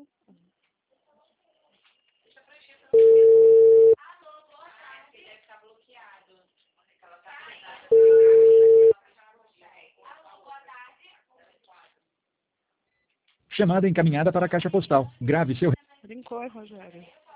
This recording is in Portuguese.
Chamada encaminhada para a caixa postal. Grave seu... Brincou, Rogério.